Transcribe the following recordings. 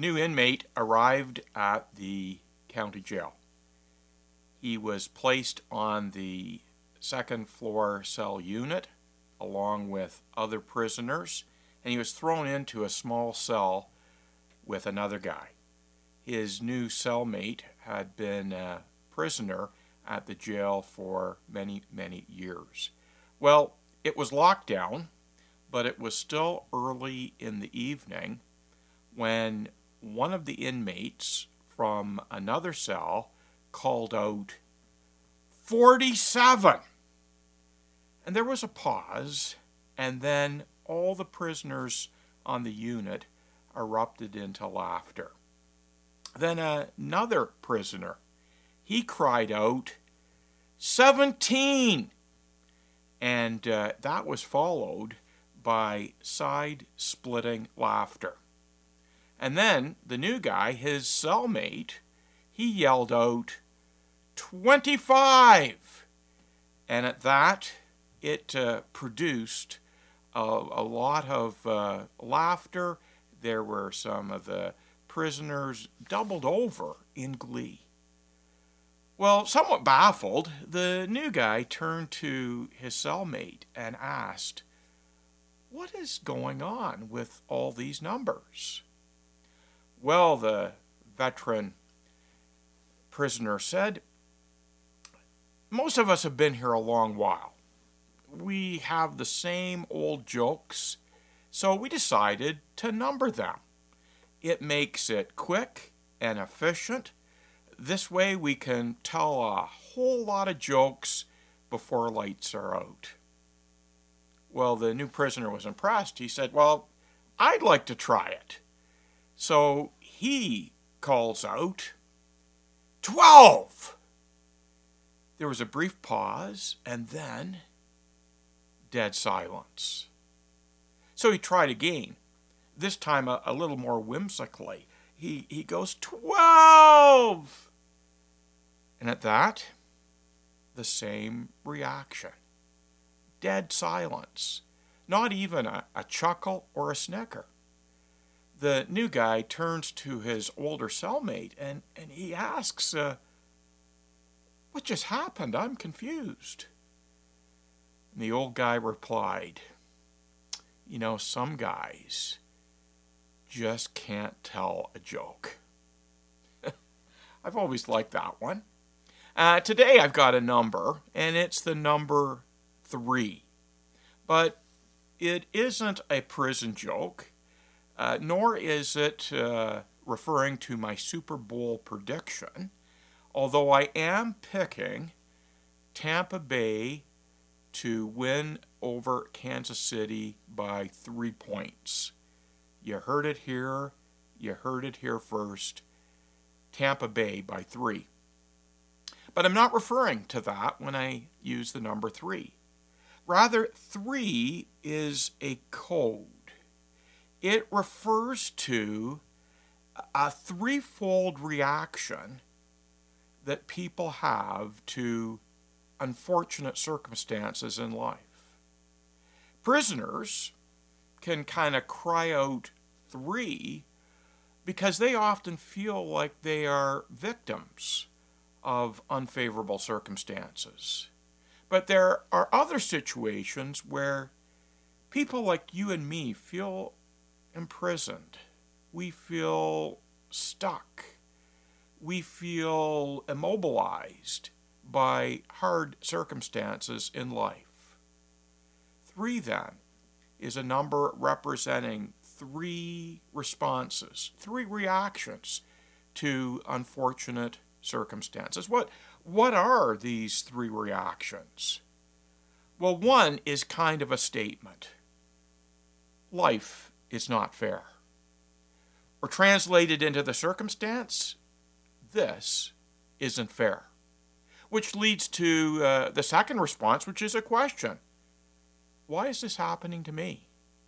new inmate arrived at the county jail. He was placed on the second floor cell unit along with other prisoners, and he was thrown into a small cell with another guy. His new cellmate had been a prisoner at the jail for many, many years. Well, it was lockdown, but it was still early in the evening when one of the inmates from another cell called out, 47! And there was a pause, and then all the prisoners on the unit erupted into laughter. Then another prisoner, he cried out, 17! And that was followed by side-splitting laughter. And then the new guy, his cellmate, he yelled out, 25! And at that, it produced a lot of laughter. There were some of the prisoners doubled over in glee. Well, somewhat baffled, the new guy turned to his cellmate and asked, "What is going on with all these numbers?" Well, the veteran prisoner said, "Most of us have been here a long while. We have the same old jokes, so we decided to number them. It makes it quick and efficient. This way we can tell a whole lot of jokes before lights are out." Well, the new prisoner was impressed. He said, "Well, I'd like to try it." So he calls out, 12! There was a brief pause, and then dead silence. So he tried again, this time a little more whimsically. He goes, 12! And at that, the same reaction. Dead silence. Not even a chuckle or a snicker. The new guy turns to his older cellmate and he asks, "What just happened? I'm confused." And the old guy replied, "Some guys just can't tell a joke." I've always liked that one. Today I've got a number, and it's the number 3. But it isn't a prison joke, nor is it referring to my Super Bowl prediction, although I am picking Tampa Bay to win over Kansas City by 3 points. You heard it here. You heard it here first. Tampa Bay by 3. But I'm not referring to that when I use the number 3. Rather, 3 is a code. It refers to a threefold reaction that people have to unfortunate circumstances in life. Prisoners can kind of cry out 3 because they often feel like they are victims of unfavorable circumstances. But there are other situations where people like you and me feel imprisoned. We feel stuck. We feel immobilized by hard circumstances in life. 3, then, is a number representing 3 responses, 3 reactions to unfortunate circumstances. What are these 3 reactions? Well, 1 is kind of a statement. Life is not fair. Or translated into the circumstance, this isn't fair. Which leads to the second response, which is a question. Why is this happening to me?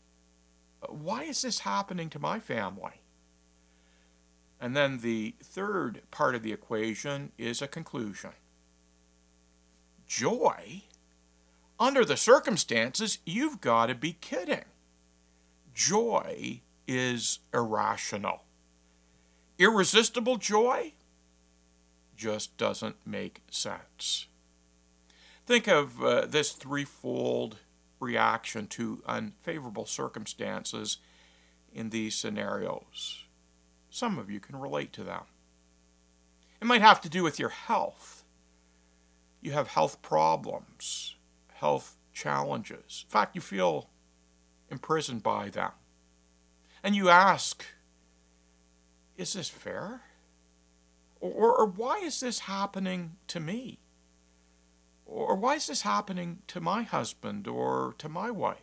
Why is this happening to my family? And then the third part of the equation is a conclusion. Joy? Under the circumstances, you've got to be kidding. Joy is irrational. Irresistible joy just doesn't make sense. Think of this threefold reaction to unfavorable circumstances in these scenarios. Some of you can relate to them. It might have to do with your health. You have health problems, health challenges. In fact, you feel imprisoned by them. And you ask, is this fair? Or why is this happening to me? Or why is this happening to my husband or to my wife?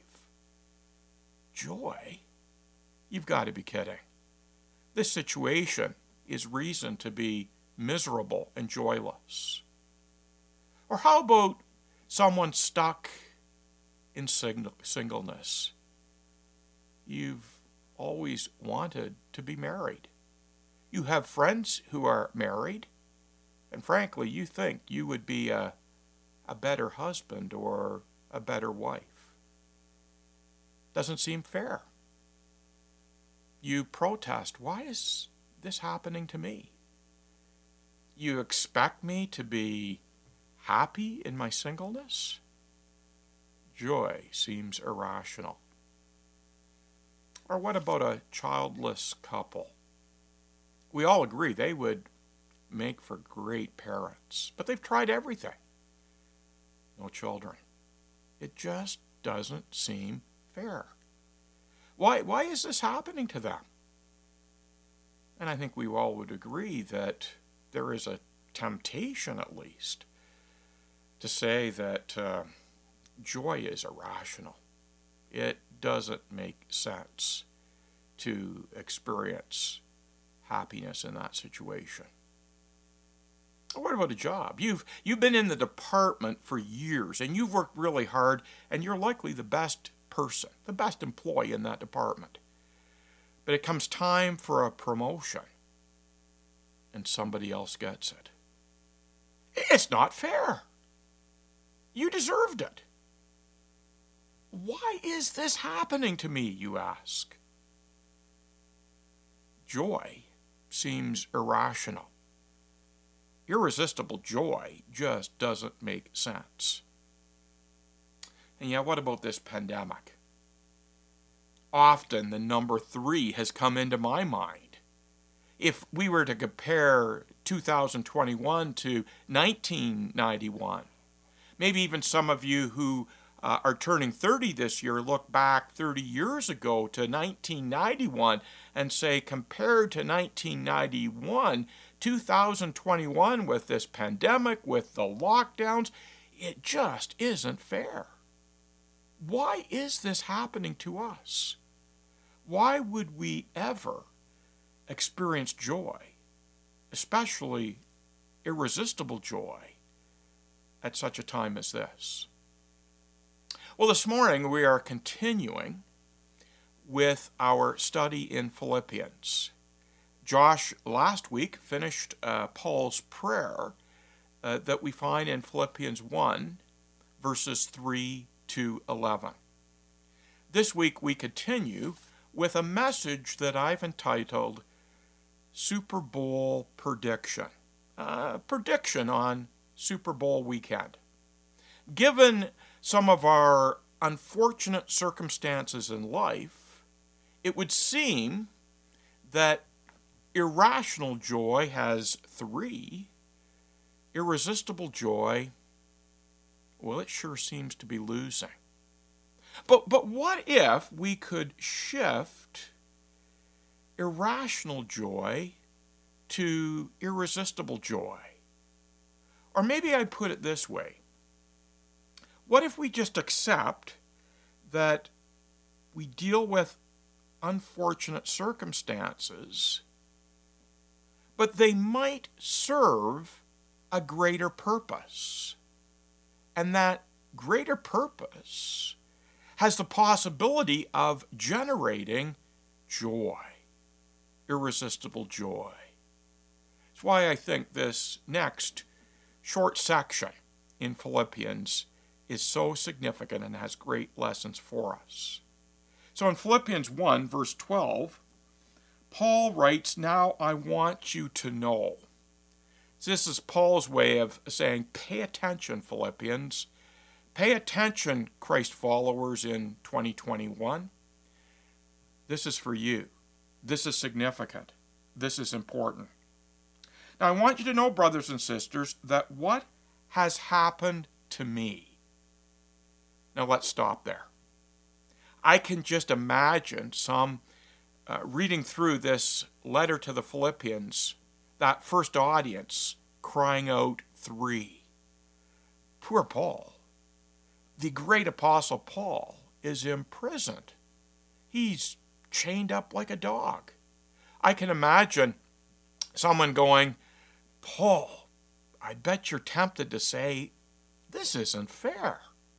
Joy? You've got to be kidding. This situation is reason to be miserable and joyless. Or how about someone stuck in singleness? You've always wanted to be married. You have friends who are married, and frankly, you think you would be a better husband or a better wife. Doesn't seem fair. You protest, why is this happening to me? You expect me to be happy in my singleness? Joy seems irrational. Or what about a childless couple? We all agree they would make for great parents, but they've tried everything. No children. It just doesn't seem fair. Why is this happening to them? And I think we all would agree that there is a temptation, at least, to say that joy is irrational. It doesn't make sense to experience happiness in that situation. What about a job? You've been in the department for years, and you've worked really hard, and you're likely the best person, the best employee in that department. But it comes time for a promotion, and somebody else gets it. It's not fair. You deserved it. Why is this happening to me, you ask? Joy seems irrational. Irresistible joy just doesn't make sense. And yet, what about this pandemic? Often the number 3 has come into my mind. If we were to compare 2021 to 1991, maybe even some of you who are turning 30 this year look back 30 years ago to 1991 and say, compared to 1991, 2021 with this pandemic, with the lockdowns, it just isn't fair. Why is this happening to us? Why would we ever experience joy, especially irresistible joy, at such a time as this? Well, this morning we are continuing with our study in Philippians. Josh last week finished Paul's prayer that we find in Philippians 1, verses 3 to 11. This week we continue with a message that I've entitled Super Bowl Prediction. Prediction on Super Bowl weekend. Given some of our unfortunate circumstances in life, it would seem that irrational joy has 3. Irresistible joy, well, it sure seems to be losing. But what if we could shift irrational joy to irresistible joy? Or maybe I'd put it this way. What if we just accept that we deal with unfortunate circumstances, but they might serve a greater purpose? And that greater purpose has the possibility of generating joy, irresistible joy. That's why I think this next short section in Philippians is so significant and has great lessons for us. So in Philippians 1, verse 12, Paul writes, now I want you to know. This is Paul's way of saying, pay attention, Philippians. Pay attention, Christ followers in 2021. This is for you. This is significant. This is important. Now, I want you to know, brothers and sisters, that what has happened to me. Now, let's stop there. I can just imagine some reading through this letter to the Philippians, that first audience crying out 3. Poor Paul. The great apostle Paul is imprisoned. He's chained up like a dog. I can imagine someone going, Paul, I bet you're tempted to say, this isn't fair.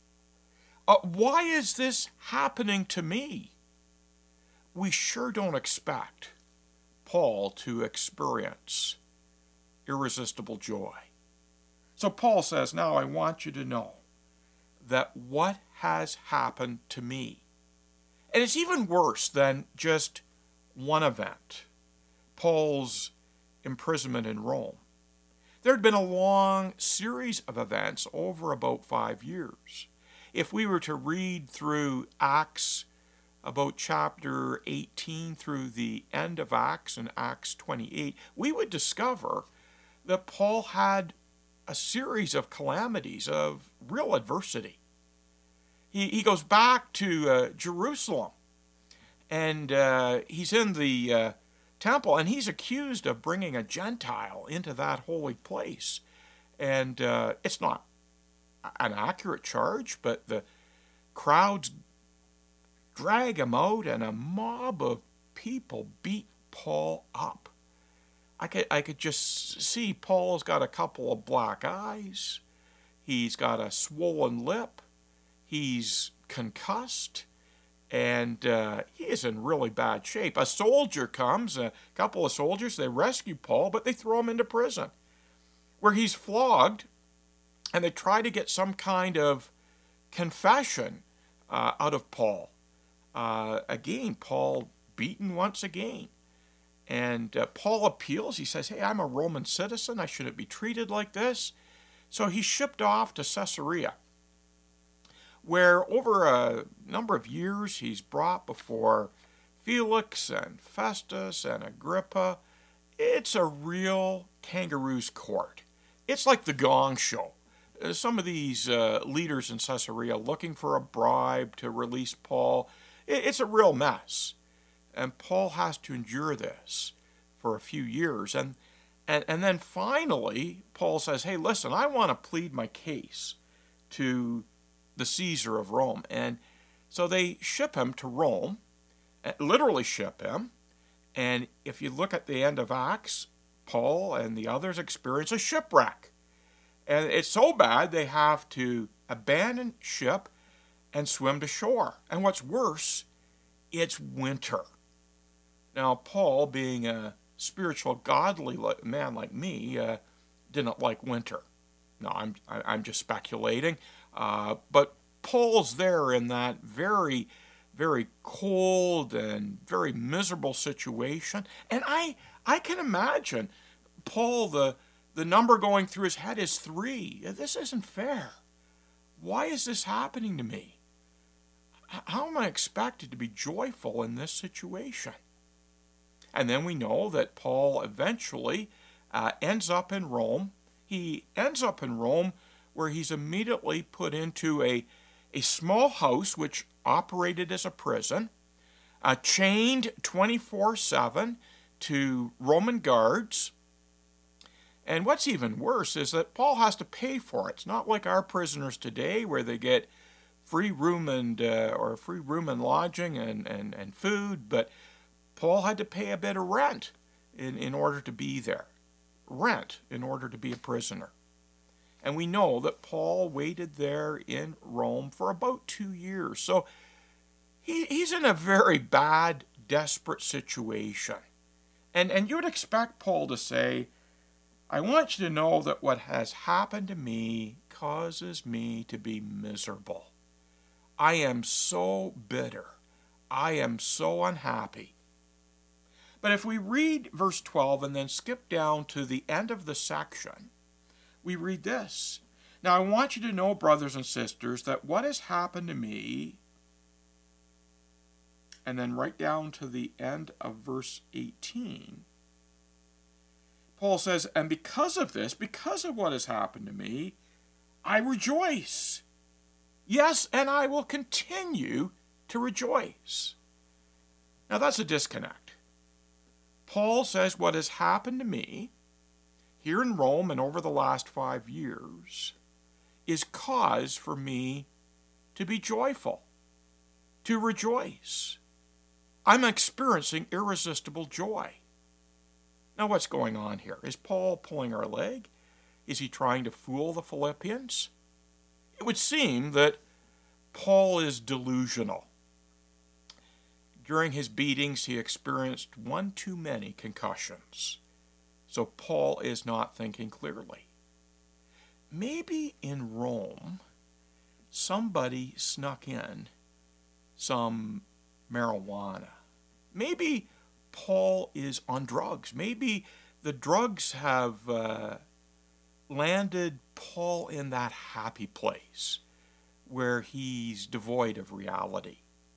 Why is this happening to me? We sure don't expect Paul to experience irresistible joy. So Paul says, now I want you to know that what has happened to me. And it's even worse than just one event, Paul's imprisonment in Rome. There had been a long series of events over about 5 years. If we were to read through Acts, about chapter 18 through the end of Acts and Acts 28, we would discover that Paul had a series of calamities, of real adversity. He goes back to Jerusalem, and he's in the temple, and he's accused of bringing a Gentile into that holy place. And it's not an accurate charge, but the crowds drag him out, and a mob of people beat Paul up. I could just see Paul's got a couple of black eyes. He's got a swollen lip. He's concussed, and he is in really bad shape. A soldier comes, a couple of soldiers, they rescue Paul, but they throw him into prison, where he's flogged, and they try to get some kind of confession out of Paul. Again, Paul beaten once again. And Paul appeals. He says, hey, I'm a Roman citizen. I shouldn't be treated like this. So he's shipped off to Caesarea, where over a number of years he's brought before Felix and Festus and Agrippa. It's a real kangaroo's court. It's like the Gong Show. Some of these leaders in Caesarea looking for a bribe to release Paul. It's a real mess. And Paul has to endure this for a few years. And then finally, Paul says, hey, listen, I want to plead my case to the Caesar of Rome. And so they ship him to Rome, literally ship him. And if you look at the end of Acts, Paul and the others experience a shipwreck. And it's so bad they have to abandon ship and swim to shore. And what's worse, it's winter. Now, Paul, being a spiritual, godly man like me, didn't like winter. No, I'm just speculating. But Paul's there in that very, very cold and very miserable situation. And I can imagine Paul, the number going through his head is 3. This isn't fair. Why is this happening to me? How am I expected to be joyful in this situation? And then we know that Paul eventually ends up in Rome. He ends up in Rome where he's immediately put into a small house which operated as a prison, chained 24/7 to Roman guards. And what's even worse is that Paul has to pay for it. It's not like our prisoners today where they get free room and lodging and food, but Paul had to pay a bit of rent in order to be there. Rent in order to be a prisoner. And we know that Paul waited there in Rome for about 2 years. So he's in a very bad, desperate situation. And you would expect Paul to say, I want you to know that what has happened to me causes me to be miserable. I am so bitter. I am so unhappy. But if we read verse 12 and then skip down to the end of the section, we read this. Now I want you to know, brothers and sisters, that what has happened to me, and then right down to the end of verse 18, Paul says, and because of this, because of what has happened to me, I rejoice. Yes, and I will continue to rejoice. Now that's a disconnect. Paul says what has happened to me here in Rome and over the last 5 years is cause for me to be joyful, to rejoice. I'm experiencing irresistible joy. Now what's going on here? Is Paul pulling our leg? Is he trying to fool the Philippians? It would seem that Paul is delusional. During his beatings, he experienced one too many concussions. So Paul is not thinking clearly. Maybe in Rome, somebody snuck in some marijuana. Maybe Paul is on drugs. Maybe the drugs have landed Paul in that happy place where he's devoid of reality.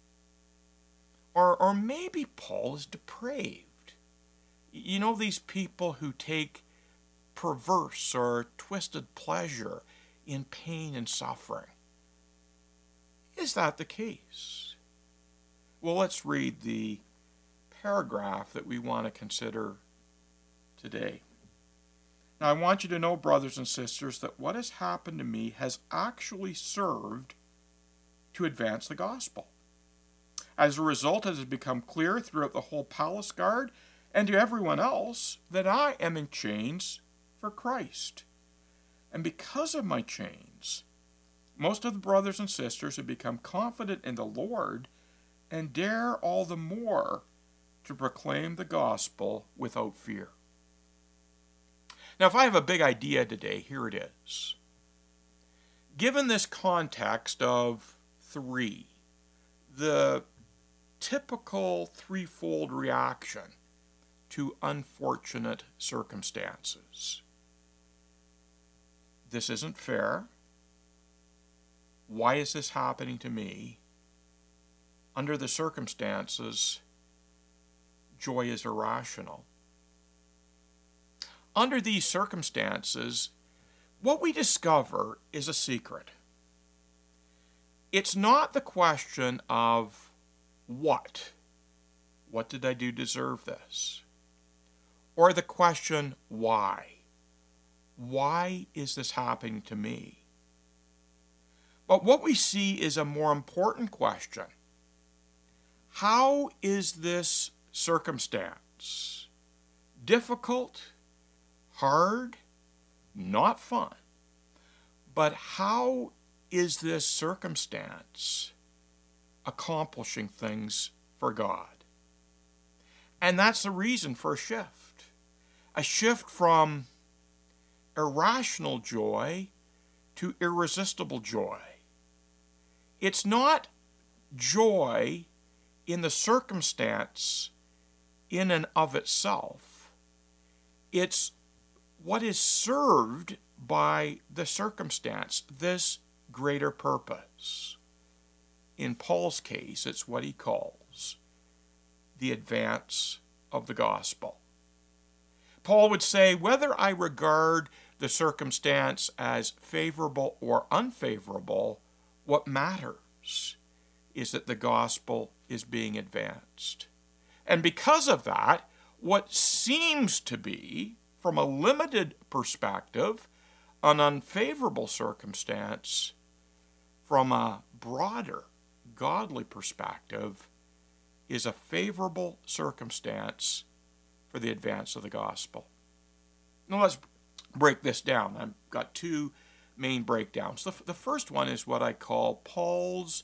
Or maybe Paul is depraved. You know, these people who take perverse or twisted pleasure in pain and suffering. Is that the case? Well, let's read the paragraph that we want to consider today. Now, I want you to know, brothers and sisters, that what has happened to me has actually served to advance the gospel. As a result, it has become clear throughout the whole palace guard and to everyone else that I am in chains for Christ. And because of my chains, most of the brothers and sisters have become confident in the Lord and dare all the more to proclaim the gospel without fear. Now, if I have a big idea today, here it is. Given this context of 3, the typical threefold reaction to unfortunate circumstances. This isn't fair. Why is this happening to me? Under the circumstances, joy is irrational. Under these circumstances, what we discover is a secret. It's not the question of what? What did I do to deserve this? Or the question, why? Why is this happening to me? But what we see is a more important question. How is this circumstance? Difficult? Hard? Not fun? But how is this circumstance accomplishing things for God? And that's the reason for a shift. A shift from irrational joy to irresistible joy. It's not joy in the circumstance in and of itself. It's what is served by the circumstance, this greater purpose. In Paul's case, it's what he calls the advance of the gospel. Paul would say, whether I regard the circumstance as favorable or unfavorable, what matters is that the gospel is being advanced. And because of that, what seems to be, from a limited perspective, an unfavorable circumstance, from a broader, godly perspective, is a favorable circumstance for the advance of the gospel. Now let's break this down. I've got 2 main breakdowns. The first one is what I call Paul's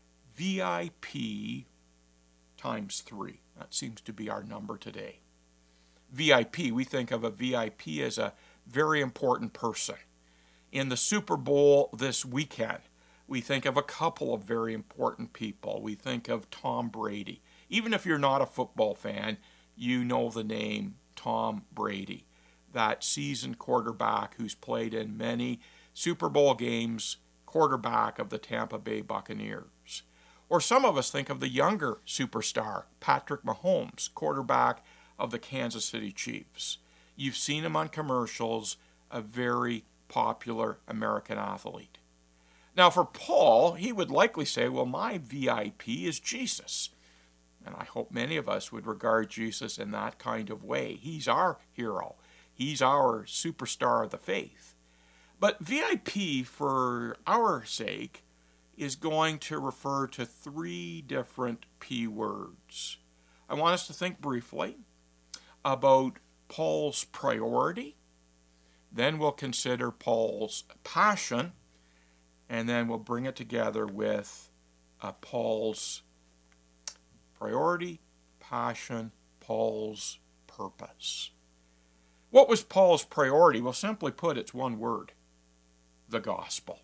VIP times 3. That seems to be our number today. VIP, we think of a VIP as a very important person. In the Super Bowl this weekend, we think of a couple of very important people. We think of Tom Brady. Even if you're not a football fan, you know the name Tom Brady, that seasoned quarterback who's played in many Super Bowl games, quarterback of the Tampa Bay Buccaneers. Or some of us think of the younger superstar, Patrick Mahomes, quarterback of the Kansas City Chiefs. You've seen him on commercials, a very popular American athlete. Now for Paul, he would likely say, well, my VIP is Jesus. And I hope many of us would regard Jesus in that kind of way. He's our hero. He's our superstar of the faith. But VIP, for our sake, is going to refer to three different P words. I want us to think briefly about Paul's priority. Then we'll consider Paul's passion. And then we'll bring it together with Paul's priority, passion, Paul's purpose. What was Paul's priority? Well, simply put, it's one word: the gospel.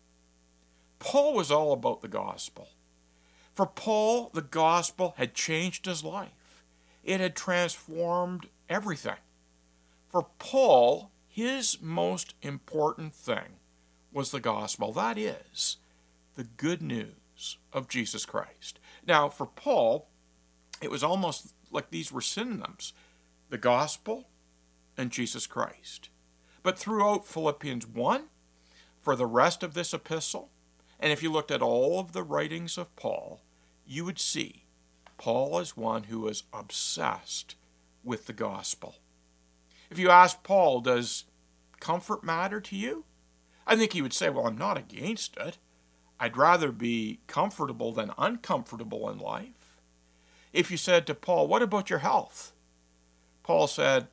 Paul was all about the gospel. For Paul, the gospel had changed his life. It had transformed everything. For Paul, his most important thing was the gospel. That is, the good news of Jesus Christ. Now, for Paul, it was almost like these were synonyms: the gospel and Jesus Christ. But throughout Philippians 1, for the rest of this epistle, and if you looked at all of the writings of Paul, you would see Paul is one who was obsessed with the gospel. If you ask Paul, does comfort matter to you? I think he would say, well, I'm not against it. I'd rather be comfortable than uncomfortable in life. If you said to Paul, what about your health? Paul said,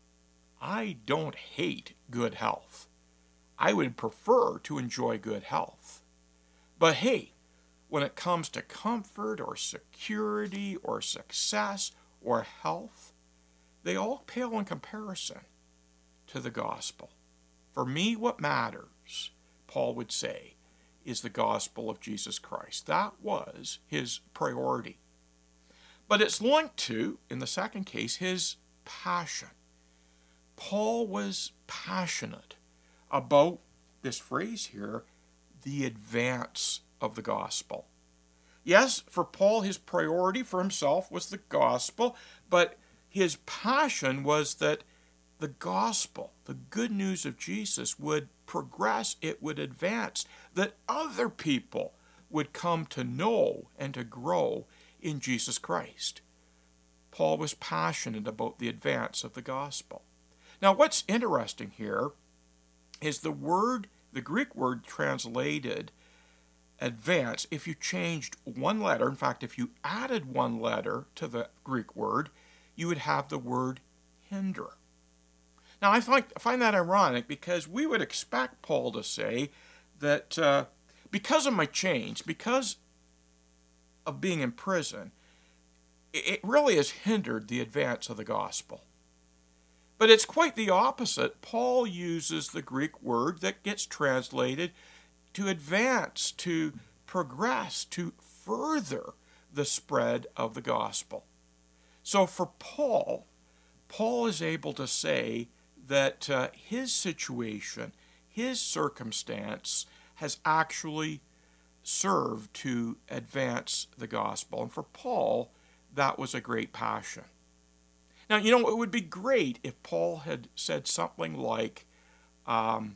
I don't hate good health. I would prefer to enjoy good health. But hey, when it comes to comfort or security or success or health, they all pale in comparison to the gospel. For me, what matters, Paul would say, is the gospel of Jesus Christ. That was his priority. But it's linked to, in the second case, his passion. Paul was passionate about, this phrase here, the advance of the gospel. Yes, for Paul, his priority for himself was the gospel, but his passion was that the gospel, the good news of Jesus, would progress, it would advance, that other people would come to know and to grow in Jesus Christ. Paul was passionate about the advance of the gospel. Now, what's interesting here is the Greek word translated advance. If you changed one letter, in fact, if you added one letter to the Greek word, you would have the word hinder. Now, I find that ironic because we would expect Paul to say that because of my change, because of being in prison, it really has hindered the advance of the gospel. But it's quite the opposite. Paul uses the Greek word that gets translated to advance, to progress, to further the spread of the gospel. So for Paul is able to say that his situation, his circumstance, has actually served to advance the gospel. And for Paul, that was a great passion. Now, you know, it would be great if Paul had said something like, the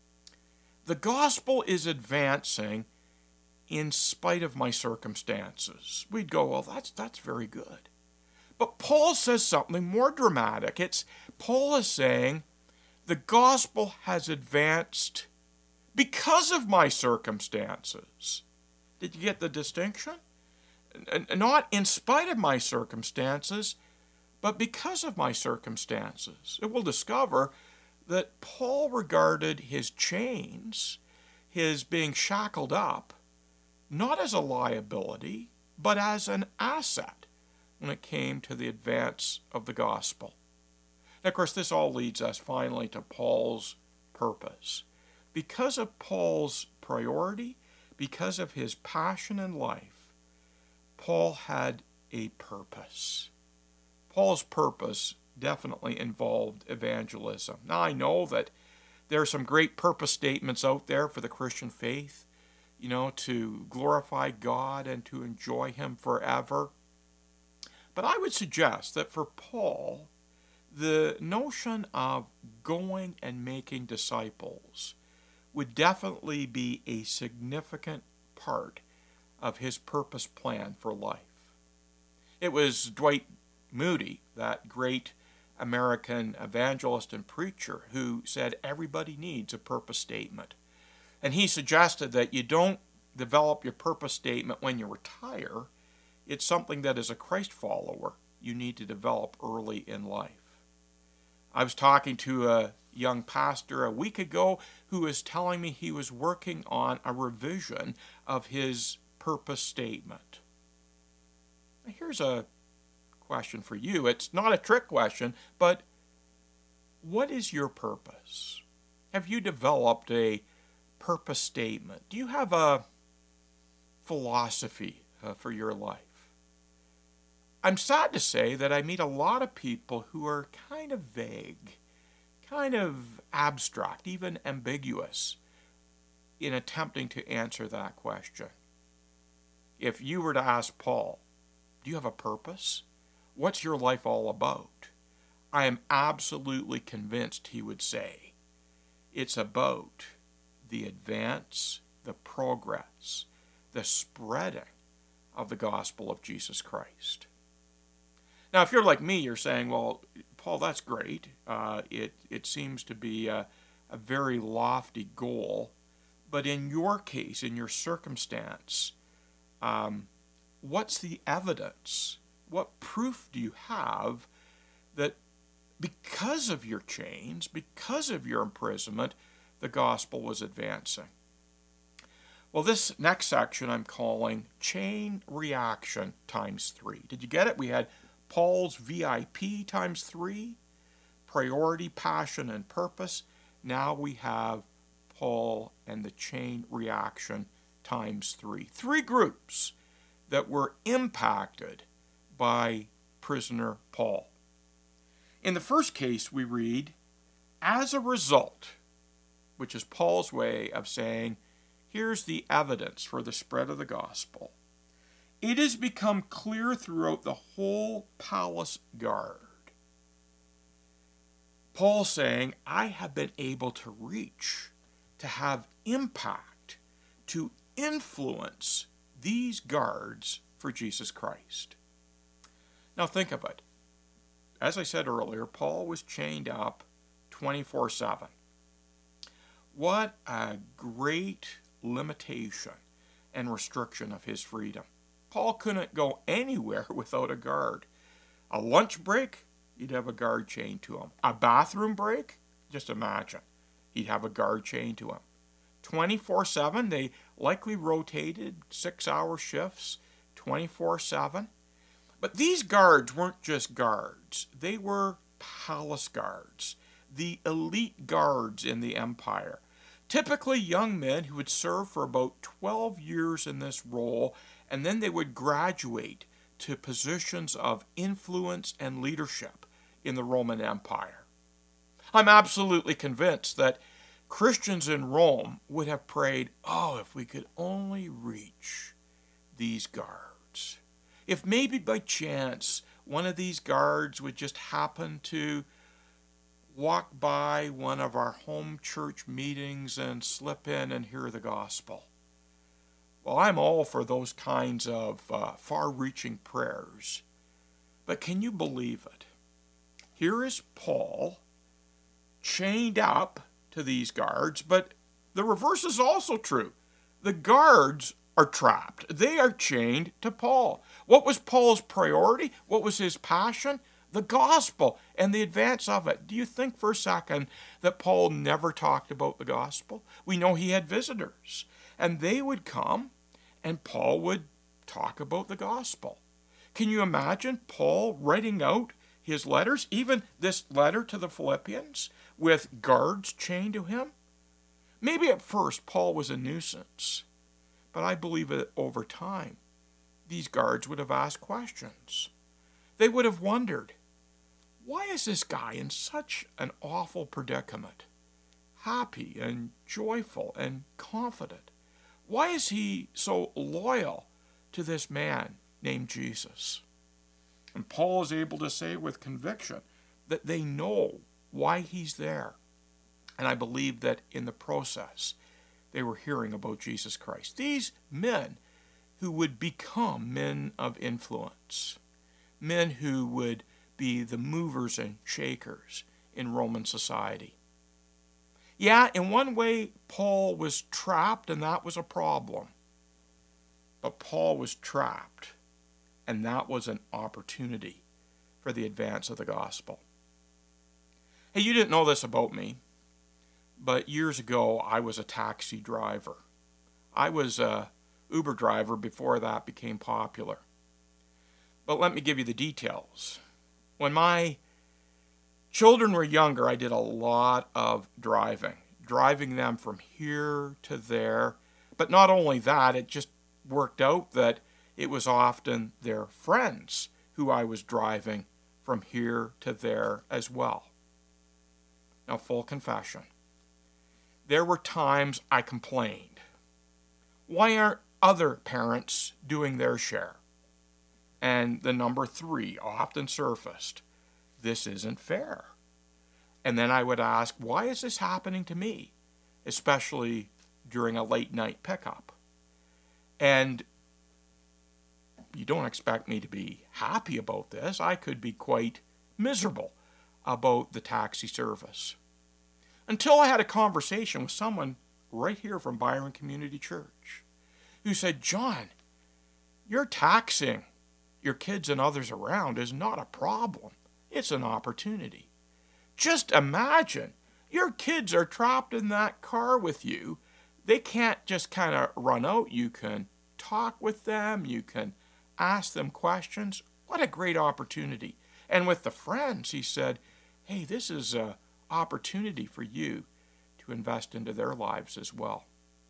gospel is advancing in spite of my circumstances. We'd go, well, that's very good. But Paul says something more dramatic. Paul is saying, the gospel has advanced because of my circumstances. Did you get the distinction? Not in spite of my circumstances, but because of my circumstances. And we'll discover that Paul regarded his chains, his being shackled up, not as a liability, but as an asset when it came to the advance of the gospel. And of course, this all leads us finally to Paul's purpose. Because of Paul's priority, because of his passion in life, Paul had a purpose. Paul's purpose definitely involved evangelism. Now, I know that there are some great purpose statements out there for the Christian faith, to glorify God and to enjoy Him forever. But I would suggest that for Paul, the notion of going and making disciples would definitely be a significant part of his purpose plan for life. It was Dwight Moody, that great American evangelist and preacher, who said everybody needs a purpose statement. And he suggested that you don't develop your purpose statement when you retire. It's something that as a Christ follower you need to develop early in life. I was talking to a young pastor a week ago who was telling me he was working on a revision of his purpose statement. Here's a question for you. It's not a trick question, but what is your purpose? Have you developed a purpose statement? Do you have a philosophy for your life? I'm sad to say that I meet a lot of people who are kind of vague, kind of abstract, even ambiguous in attempting to answer that question. If you were to ask Paul, do you have a purpose? What's your life all about? I am absolutely convinced he would say, it's about the advance, the progress, the spreading of the gospel of Jesus Christ. Now, if you're like me, you're saying, well, Paul, that's great. It seems to be a very lofty goal. But in your case, in your circumstance, what's the evidence? What proof do you have that because of your chains, because of your imprisonment, the gospel was advancing? Well, this next section I'm calling Chain Reaction times 3. Did you get it? We had Paul's VIP times 3, priority, passion, and purpose. Now we have Paul and the chain reaction times 3. 3 groups that were impacted by prisoner Paul. In the first case, we read, as a result, which is Paul's way of saying, here's the evidence for the spread of the gospel. It has become clear throughout the whole palace guard. Paul saying, I have been able to reach, to have impact, to influence these guards for Jesus Christ. Now think of it. As I said earlier, Paul was chained up 24/7. What a great limitation and restriction of his freedom. Paul couldn't go anywhere without a guard. A lunch break, he'd have a guard chained to him. A bathroom break, just imagine, he'd have a guard chained to him. 24/7, they likely rotated 6-hour shifts, 24/7. But these guards weren't just guards. They were palace guards, the elite guards in the empire. Typically young men who would serve for about 12 years in this role, and then they would graduate to positions of influence and leadership in the Roman Empire. I'm absolutely convinced that Christians in Rome would have prayed, oh, if we could only reach these guards. If maybe by chance one of these guards would just happen to walk by one of our home church meetings and slip in and hear the gospel. Well, I'm all for those kinds of far-reaching prayers. But can you believe it? Here is Paul chained up to these guards, but the reverse is also true. The guards are trapped. They are chained to Paul. What was Paul's priority? What was his passion? The gospel and the advance of it. Do you think for a second that Paul never talked about the gospel? We know he had visitors, and they would come, and Paul would talk about the gospel. Can you imagine Paul writing out his letters, even this letter to the Philippians, with guards chained to him? Maybe at first Paul was a nuisance, but I believe that over time, these guards would have asked questions. They would have wondered, why is this guy in such an awful predicament? Happy and joyful and confident. Why is he so loyal to this man named Jesus? And Paul is able to say with conviction that they know why he's there. And I believe that in the process, they were hearing about Jesus Christ. These men who would become men of influence, men who would be the movers and shakers in Roman society. Yeah, in one way, Paul was trapped, and that was a problem. But Paul was trapped, and that was an opportunity for the advance of the gospel. Hey, you didn't know this about me, but years ago, I was a taxi driver. I was a Uber driver before that became popular. But let me give you the details. When my children were younger, I did a lot of driving them from here to there. But not only that, it just worked out that it was often their friends who I was driving from here to there as well. Now, full confession. There were times I complained. Why aren't other parents doing their share? And the number 3 often surfaced. This isn't fair. And then I would ask, why is this happening to me? Especially during a late night pickup. And you don't expect me to be happy about this. I could be quite miserable about the taxi service. Until I had a conversation with someone right here from Byron Community Church who said, John, your taxing your kids and others around is not a problem. It's an opportunity. Just imagine, your kids are trapped in that car with you. They can't just kind of run out. You can talk with them. You can ask them questions. What a great opportunity. And with the friends, he said, hey, this is an opportunity for you to invest into their lives as well.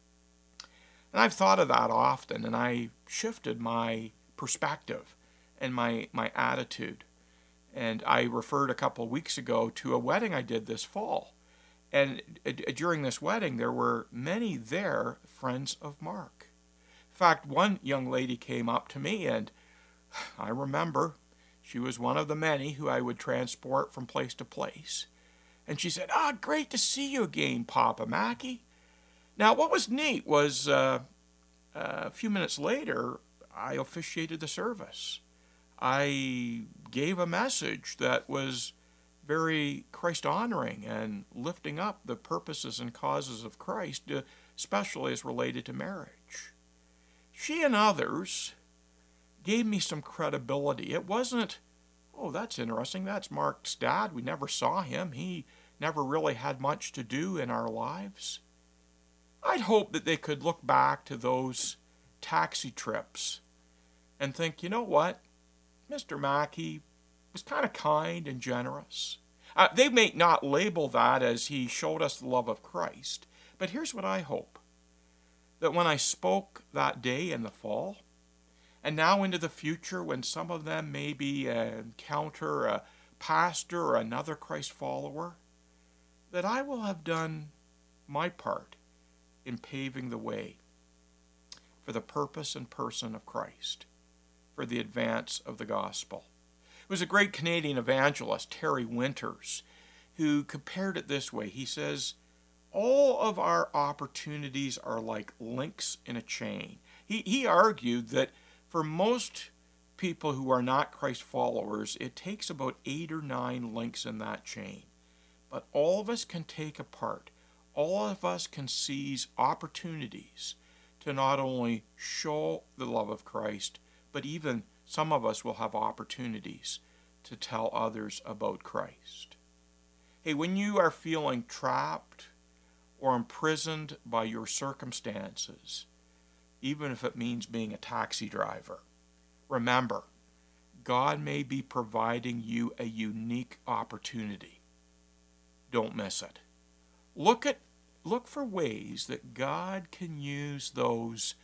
And I've thought of that often, and I shifted my perspective and my attitude. And I referred a couple of weeks ago to a wedding I did this fall. And during this wedding, there were many there friends of Mark. In fact, one young lady came up to me, and I remember she was one of the many who I would transport from place to place. And she said, great to see you again, Papa Mackey. Now, what was neat was a few minutes later, I officiated the service. I gave a message that was very Christ-honoring and lifting up the purposes and causes of Christ, especially as related to marriage. She and others gave me some credibility. It wasn't, oh, that's interesting, that's Mark's dad. We never saw him. He never really had much to do in our lives. I'd hope that they could look back to those taxi trips and think, you know what? Mr. Mackey was kind of kind and generous. They may not label that as he showed us the love of Christ, but here's what I hope. That when I spoke that day in the fall, and now into the future when some of them maybe encounter a pastor or another Christ follower, that I will have done my part in paving the way for the purpose and person of Christ, for the advance of the gospel. It was a great Canadian evangelist, Terry Winters, who compared it this way. He says, all of our opportunities are like links in a chain. He argued that for most people who are not Christ followers, it takes about 8 or 9 links in that chain. But all of us can take a part. All of us can seize opportunities to not only show the love of Christ, but even some of us will have opportunities to tell others about Christ. Hey, when you are feeling trapped or imprisoned by your circumstances, even if it means being a taxi driver, remember, God may be providing you a unique opportunity. Don't miss it. Look for ways that God can use those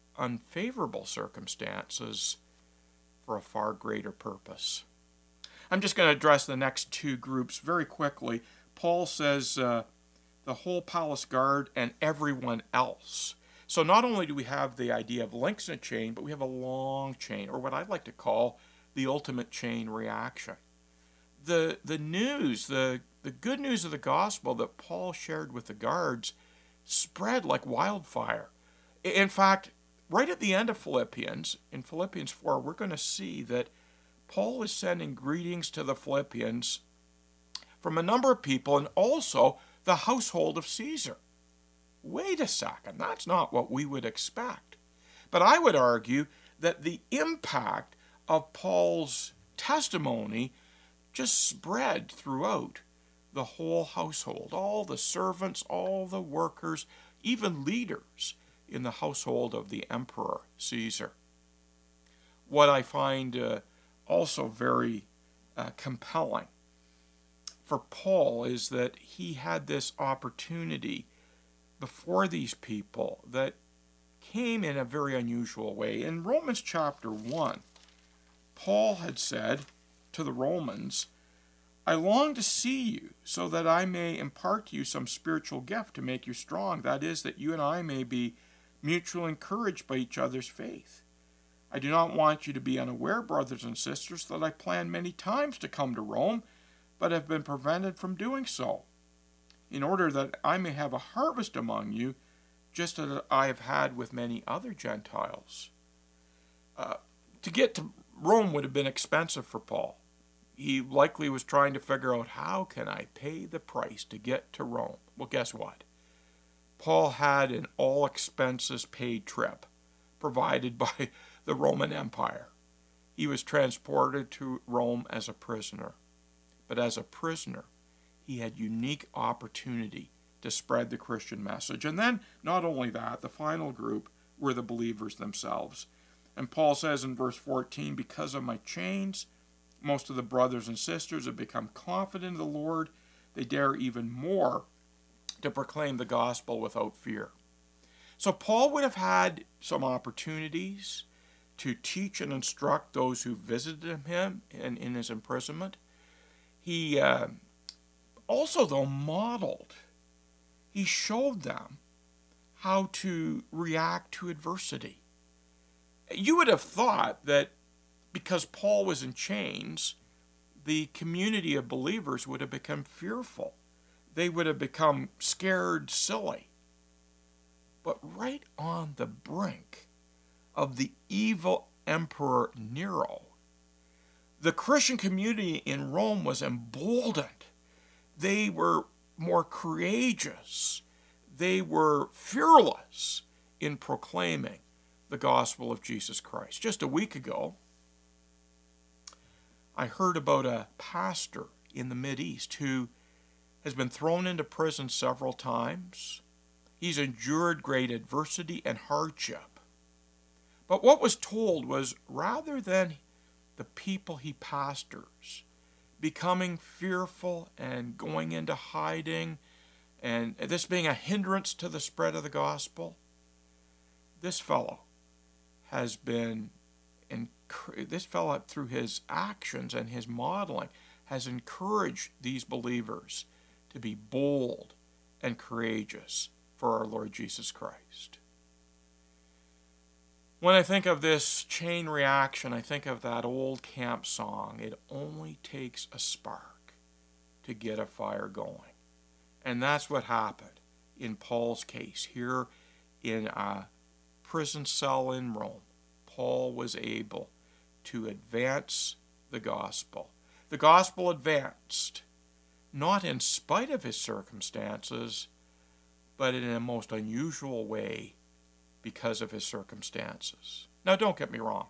unfavorable circumstances for a far greater purpose. I'm just going to address the next two groups very quickly. Paul says the whole palace guard and everyone else. So not only do we have the idea of links in a chain, but we have a long chain, or what I'd like to call the ultimate chain reaction. The news, the good news of the gospel that Paul shared with the guards spread like wildfire. In fact, right at the end of Philippians, in Philippians 4, we're going to see that Paul is sending greetings to the Philippians from a number of people, and also the household of Caesar. Wait a second, that's not what we would expect. But I would argue that the impact of Paul's testimony just spread throughout the whole household, all the servants, all the workers, even leaders in the household of the emperor Caesar. What I find also very compelling for Paul is that he had this opportunity before these people that came in a very unusual way. In Romans chapter 1, Paul had said to the Romans, I long to see you so that I may impart to you some spiritual gift to make you strong. That is, that you and I may be mutually encouraged by each other's faith. I do not want you to be unaware, brothers and sisters, that I planned many times to come to Rome, but have been prevented from doing so, in order that I may have a harvest among you, just as I have had with many other Gentiles. To get to Rome would have been expensive for Paul. He likely was trying to figure out, how can I pay the price to get to Rome? Well, guess what? Paul had an all-expenses-paid trip provided by the Roman Empire. He was transported to Rome as a prisoner. But as a prisoner, he had unique opportunity to spread the Christian message. And then, not only that, the final group were the believers themselves. And Paul says in verse 14, because of my chains, most of the brothers and sisters have become confident in the Lord. They dare even more to proclaim the gospel without fear. So Paul would have had some opportunities to teach and instruct those who visited him in his imprisonment. He also, though, modeled. He showed them how to react to adversity. You would have thought that because Paul was in chains, the community of believers would have become fearful. They would have become scared silly. But right on the brink of the evil Emperor Nero, the Christian community in Rome was emboldened. They were more courageous. They were fearless in proclaiming the gospel of Jesus Christ. Just a week ago, I heard about a pastor in the Mideast who has been thrown into prison several times. He's endured great adversity and hardship. But what was told was, rather than the people he pastors becoming fearful and going into hiding, and this being a hindrance to the spread of the gospel, this fellow has been, through his actions and his modeling, has encouraged these believers to be bold and courageous for our Lord Jesus Christ. When I think of this chain reaction, I think of that old camp song, it only takes a spark to get a fire going. And that's what happened in Paul's case. Here in a prison cell in Rome, Paul was able to advance the gospel. The gospel advanced, not in spite of his circumstances, but in a most unusual way because of his circumstances. Now, don't get me wrong.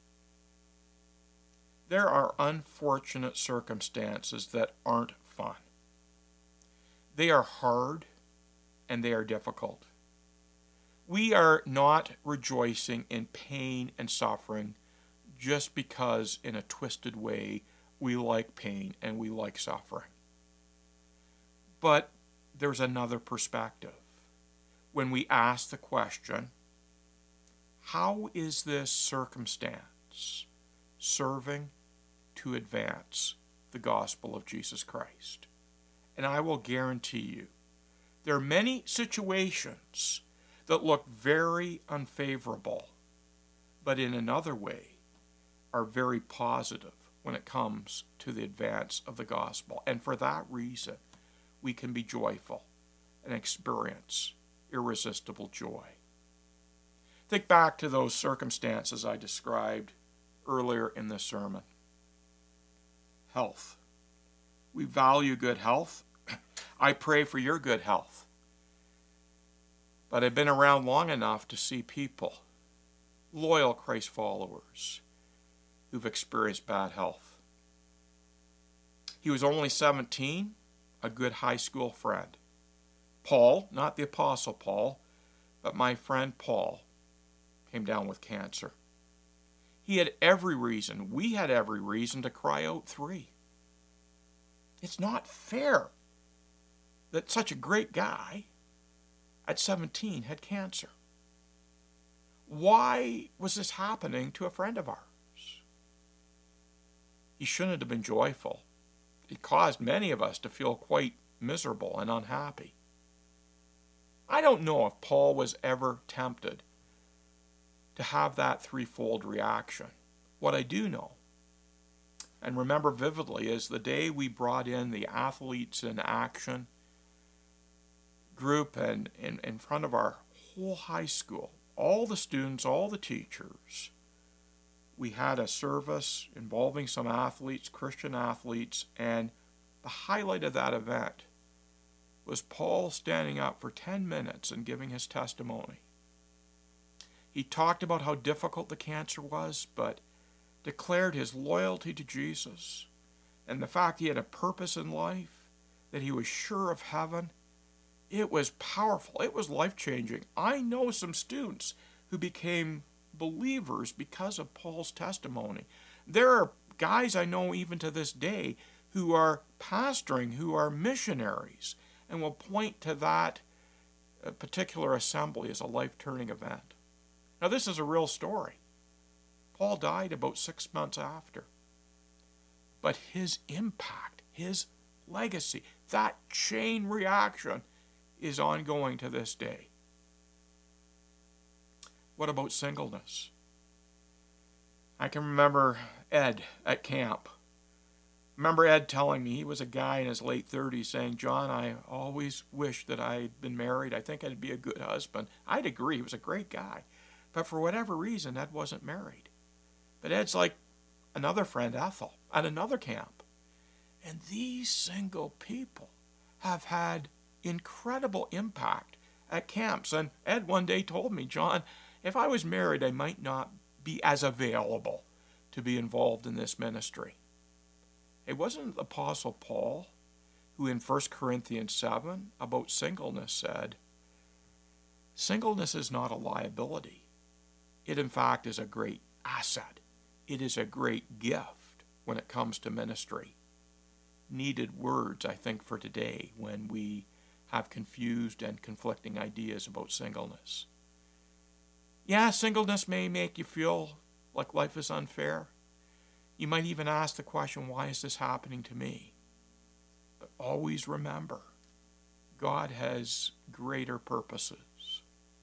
There are unfortunate circumstances that aren't fun. They are hard and they are difficult. We are not rejoicing in pain and suffering just because in a twisted way we like pain and we like suffering. But there's another perspective. When we ask the question, how is this circumstance serving to advance the gospel of Jesus Christ. And I will guarantee you, there are many situations that look very unfavorable, but in another way are very positive when it comes to the advance of the gospel. And for that reason, we can be joyful and experience irresistible joy. Think back to those circumstances I described earlier in this sermon. Health. We value good health. I pray for your good health. But I've been around long enough to see people, loyal Christ followers, who've experienced bad health. He was only 17, a good high school friend. Paul, not the Apostle Paul, but my friend Paul, came down with cancer. He had every reason, we had every reason to cry out 3. It's not fair that such a great guy at 17 had cancer. Why was this happening to a friend of ours? He shouldn't have been joyful. It caused many of us to feel quite miserable and unhappy. I don't know if Paul was ever tempted to have that threefold reaction. What I do know, and remember vividly, is the day we brought in the Athletes in Action group and in front of our whole high school, all the students, all the teachers, we had a service involving some athletes, Christian athletes, and the highlight of that event was Paul standing up for 10 minutes and giving his testimony. He talked about how difficult the cancer was, but declared his loyalty to Jesus and the fact he had a purpose in life, that he was sure of heaven. It was powerful. It was life-changing. I know some students who became believers because of Paul's testimony. There are guys I know even to this day who are pastoring, who are missionaries, and will point to that particular assembly as a life-turning event. Now, this is a real story. Paul died about 6 months after. But his impact, his legacy, that chain reaction is ongoing to this day. What about singleness? I can remember Ed at camp. Remember Ed telling me, he was a guy in his late 30s, saying, "John, I always wish that I'd been married. I think I'd be a good husband." I'd agree. He was a great guy. But for whatever reason, Ed wasn't married. But Ed's like another friend, Ethel, at another camp. And these single people have had incredible impact at camps. And Ed one day told me, "John, if I was married, I might not be as available to be involved in this ministry." It wasn't the Apostle Paul who in 1 Corinthians 7 about singleness said, "Singleness is not a liability. It, in fact, is a great asset. It is a great gift when it comes to ministry." Needed words, I think, for today when we have confused and conflicting ideas about singleness. Yeah, singleness may make you feel like life is unfair. You might even ask the question, why is this happening to me? But always remember, God has greater purposes.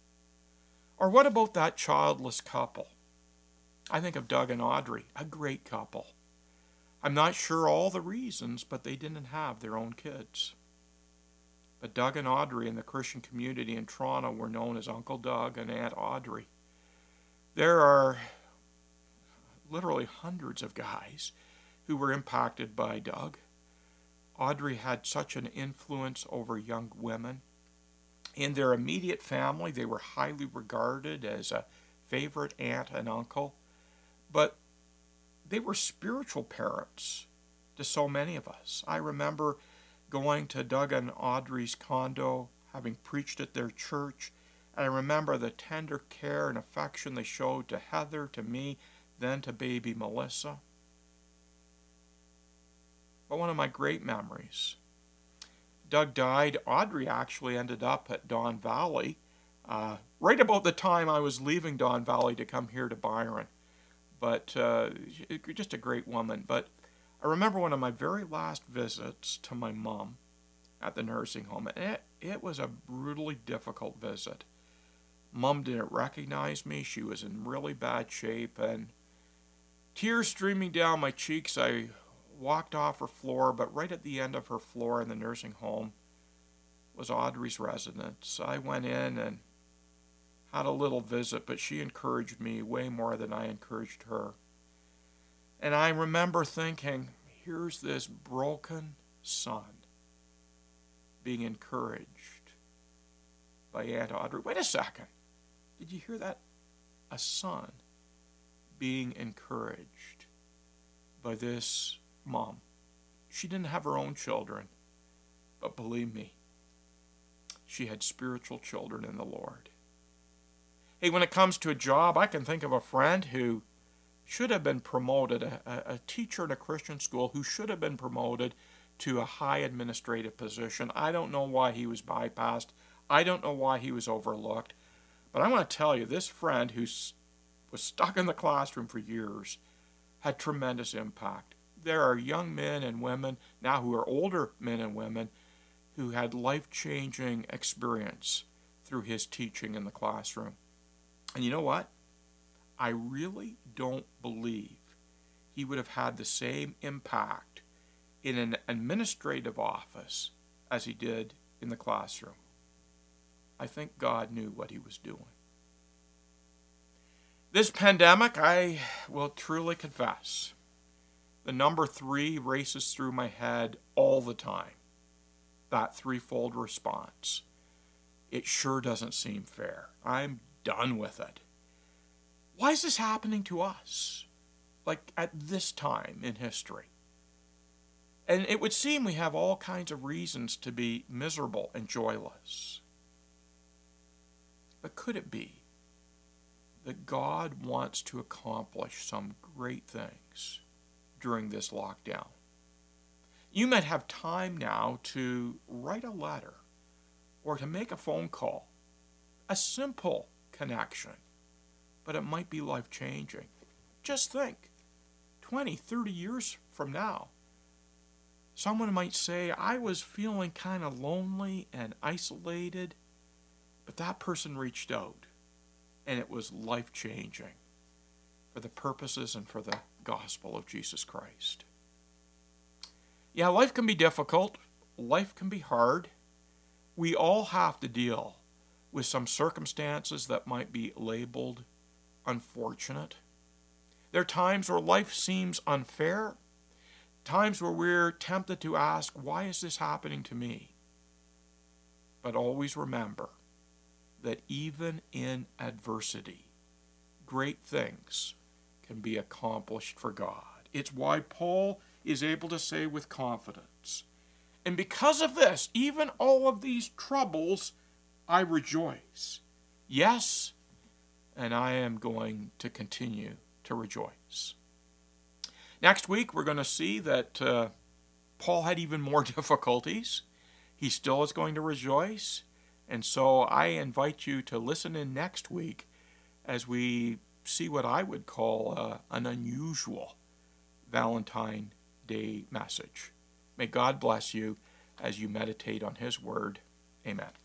Or what about that childless couple? I think of Doug and Audrey, a great couple. I'm not sure all the reasons, but they didn't have their own kids. But Doug and Audrey in the Christian community in Toronto were known as Uncle Doug and Aunt Audrey. There are literally hundreds of guys who were impacted by Doug. Audrey had such an influence over young women. In their immediate family, they were highly regarded as a favorite aunt and uncle. But they were spiritual parents to so many of us. I remember going to Doug and Audrey's condo, having preached at their church, and I remember the tender care and affection they showed to Heather, to me, then to baby Melissa. But one of my great memories, Doug died. Audrey actually ended up at Don Valley right about the time I was leaving Don Valley to come here to Byron. But just a great woman. But I remember one of my very last visits to my mom at the nursing home, and it was a brutally difficult visit. Mom didn't recognize me. She was in really bad shape, and tears streaming down my cheeks, I walked off her floor, but right at the end of her floor in the nursing home was Audrey's residence. I went in and had a little visit, but she encouraged me way more than I encouraged her. And I remember thinking, here's this broken son being encouraged by Aunt Audrey. Wait a second. Did you hear that? A son being encouraged by this mom. She didn't have her own children, but believe me, she had spiritual children in the Lord. Hey, when it comes to a job, I can think of a friend who should have been promoted, a teacher in a Christian school who should have been promoted to a high administrative position. I don't know why he was bypassed. I don't know why he was overlooked. But I want to tell you, this friend who was stuck in the classroom for years had tremendous impact. There are young men and women now who are older men and women who had life-changing experience through his teaching in the classroom. And you know what? I really don't believe he would have had the same impact in an administrative office as he did in the classroom. I think God knew what he was doing. This pandemic, I will truly confess, the number 3 races through my head all the time. That threefold response. It sure doesn't seem fair. I'm done with it. Why is this happening to us? Like at this time in history? And it would seem we have all kinds of reasons to be miserable and joyless. But could it be that God wants to accomplish some great things during this lockdown? You might have time now to write a letter or to make a phone call. A simple connection, but it might be life-changing. Just think, 20, 30 years from now, someone might say, I was feeling kind of lonely and isolated, but that person reached out, and it was life-changing for the purposes and for the gospel of Jesus Christ. Yeah, life can be difficult. Life can be hard. We all have to deal with some circumstances that might be labeled unfortunate. There are times where life seems unfair, times where we're tempted to ask, why is this happening to me? But always remember that even in adversity, great things can be accomplished for God. It's why Paul is able to say with confidence, and because of this, even all of these troubles, I rejoice. Yes, and I am going to continue to rejoice. Next week, we're going to see that Paul had even more difficulties. He still is going to rejoice. And so I invite you to listen in next week as we see what I would call an unusual Valentine Day message. May God bless you as you meditate on His Word. Amen.